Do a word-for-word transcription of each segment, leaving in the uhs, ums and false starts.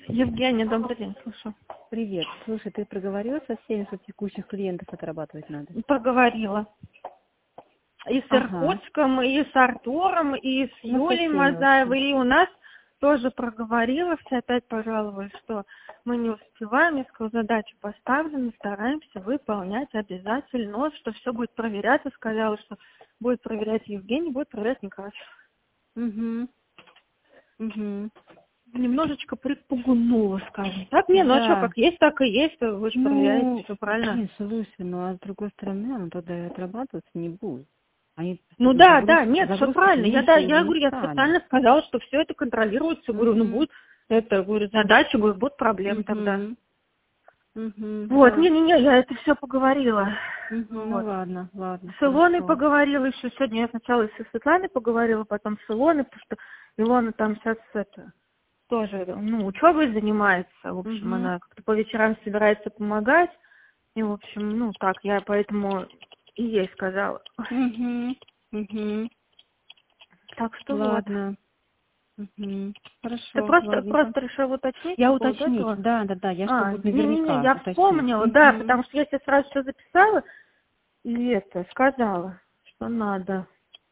Евгения, добрый день, слушаю. Привет. Слушай, ты проговорила со всеми, что текущих клиентов отрабатывать надо? Поговорила. И с Ага. Иркутском, и с Артуром, и с Ну, со Юлей всеми, в общем. Мазаевой, и у нас тоже проговорила, все опять пожаловались, что мы не успеваем, я сказала, задача поставлена, стараемся выполнять обязательно, что все будет проверяться, сказала, что будет проверять Евгений, будет проверять Некрасов. Угу. Угу. Немножечко припугнула, скажем так. Не, ну а что, Да. как есть, так и есть, вы же проверяете, Ну, все правильно. блин, слушай, ну а с другой стороны, он тогда и отрабатываться не будет. Они Ну да, загруз... да, нет, все загрузку-то правильно. Я, да, меньше я не говорю, я стали. специально сказала, что все это контролируется. Говорю, ну Угу. будет это, говорю, задача, говорю, будут проблемы тогда. Угу. Угу. Вот, Да. не-не-не, я это все поговорила. Угу. Ну Вот. ладно, ладно, С Илоной хорошо. поговорила еще сегодня. Я сначала и со Светланой поговорила, потом с Илоной, потому что Илона там сейчас это тоже, ну, учебой занимается. В общем, Угу. она как-то по вечерам собирается помогать. И, в общем, ну, так, я поэтому и ей сказала. Угу. Угу. Так что вот. Ладно. Угу. Ты Хорошо, просто, ладненько. просто решила уточнить по Я поводу уточнить, этого? да, да, да, я А, чтобы не-не-не, наверняка я уточнить. вспомнила, да, Угу. потому что я тебе сразу все записала и это, сказала, что надо.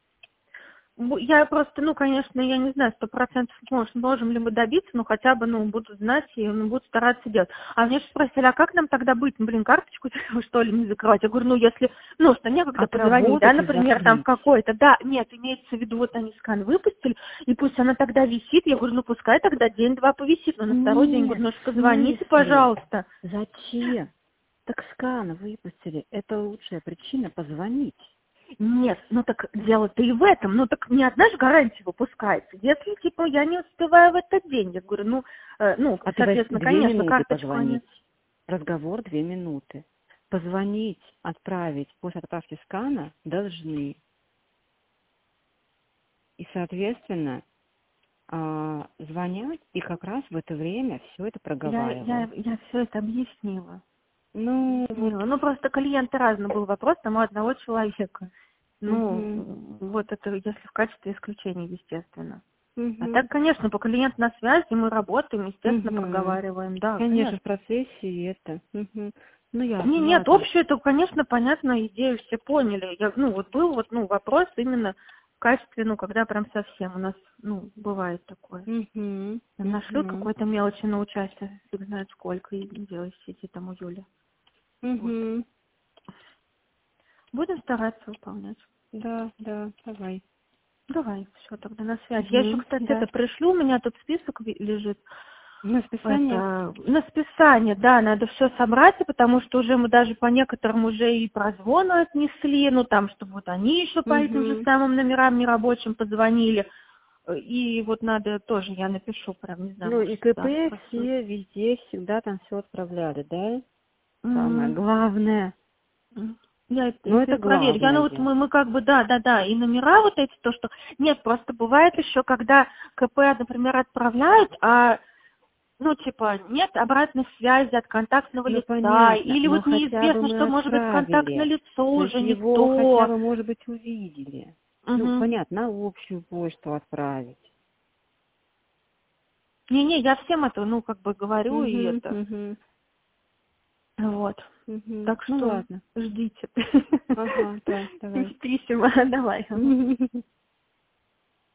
Бу- Я просто, ну, конечно, я не знаю, сто процентов может, можем ли мы добиться, но хотя бы, ну, буду знать и ну, буду стараться делать. А мне же спросили, а как нам тогда быть? Ну, блин, карточку что ли не закрывать? Я говорю, ну, если, ну, что некогда позвонить, да, Отработать и например, там в закрыть. какой-то, да, нет, имеется в виду, вот они скан выпустили, и пусть она тогда висит, я говорю, ну, пускай тогда день-два повисит, но на второй день, Нет, говорю, ну, ж в позвоните, смысле? пожалуйста. Зачем? Так скан выпустили. Это лучшая причина позвонить. Нет, ну так дело-то и в этом. Ну так не одна же гарантия выпускается. Если, типа, я не успеваю в этот день, я говорю, ну, э, ну, А ты возьми соответственно, две конечно, минуты карточку они... позвонить. Разговор две минуты. Позвонить, отправить после отправки скана должны. И, соответственно, а, звонят и как раз в это время все это Я, я, проговаривают. я все это объяснила. Ну, вот. Объяснила. Ну, просто клиенты разный был вопрос, там у одного человека. Ну, Угу. вот это если в качестве исключения, естественно. А Угу. так, конечно, по клиент на связи мы работаем, естественно, Угу. проговариваем, да, Конечно, конечно. в процессе и это. Угу. Ну, Не, ясно, нет, ладно. общую, это, конечно, понятно, идею все поняли. Я, ну, вот был вот, ну, вопрос именно в качестве, ну, когда прям совсем у нас, ну, бывает такое. Угу. Нашлют Угу. какой-то мелочи на участие, фиг знает сколько, и делай сидит там у Юли. Вот. Угу. Будем стараться выполнять. Да, да, давай. Давай, все, тогда на связь. Я еще, Угу. кстати, Да. это пришлю, у меня тут список ви- лежит. На списание? Это на списание, да, надо все собрать, потому что уже мы даже по некоторым уже и прозвоны отнесли, ну там, чтобы вот они еще по этим же Угу. самым номерам нерабочим позвонили. И вот надо тоже, я напишу прям, не знаю, Ну, может, и КП завтра. все везде всегда там все отправляли, да? Самое М, главное. м. Я это, Ну, это это проверю. Я, ну вот главное. мы, мы как бы, да, да, да, и номера вот эти, то, что... Нет, просто бывает еще, когда КП, например, отправляют, а ну, типа, нет обратной связи от контактного Ну, лица, понятно, или но вот хотя бы неизвестно, что, мы может быть, контактное отправили. лицо То есть уже не его хотя то. бы, может быть, увидели. Ну, Угу. понятно, на общую почту отправить. Не-не, я всем это, ну, как бы говорю, и Угу, это, угу, вот. угу. Так Ну, что ладно. ждите. Ага, да, давай. Письма, давай. Мгм.